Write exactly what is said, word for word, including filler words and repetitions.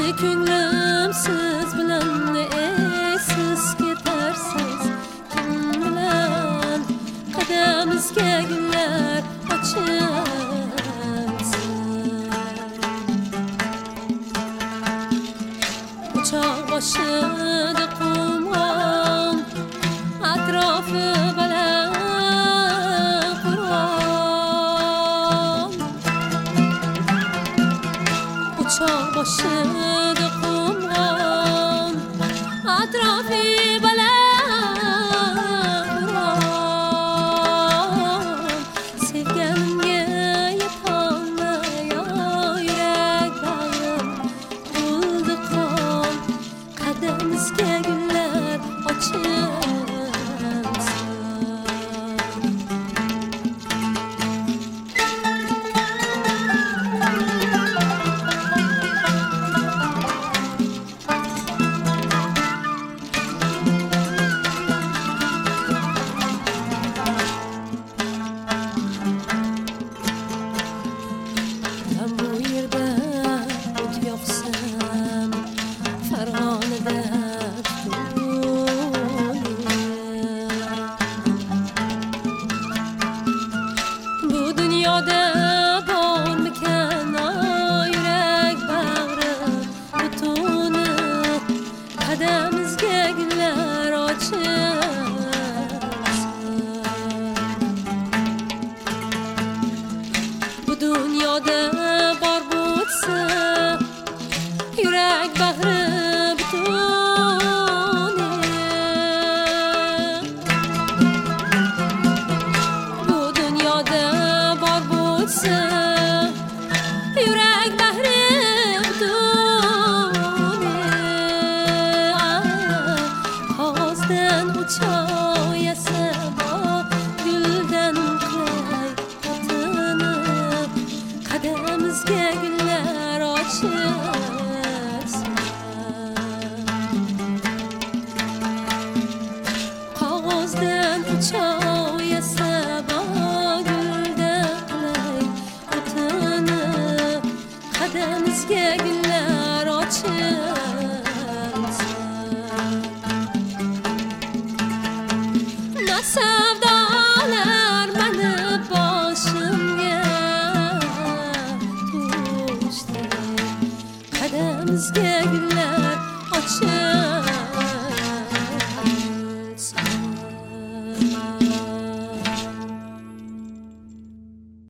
ko'nglim siz bilan siz ketarsiz kim bilan qadamizga gullar ochilsin uchoq boshida qumg'on atrofi baland qur'on uchoq boshida qumg'on atrofi baland qur'on sevganimga yetolmay yurak bag'rim to'ldi qon qadamizga gullar ochilsin bu dunyoda bormikan yurak bag'rim butuni qadamizga gullar ochilsin bu dunyoda bor bo'lsa yurak bag'ri butuni bu dunyoda bor bo'lsa yurak bag'ri butuni qog'ozdan uchoq yasab guldan qilay otinib qadamizga gullar ochilsin qog'ozdan uchoq yasab guldan qilay otinib qadamizga gullar ochilsin nasavdolar mani boshimga tushdi qadamizga gullar ochilsin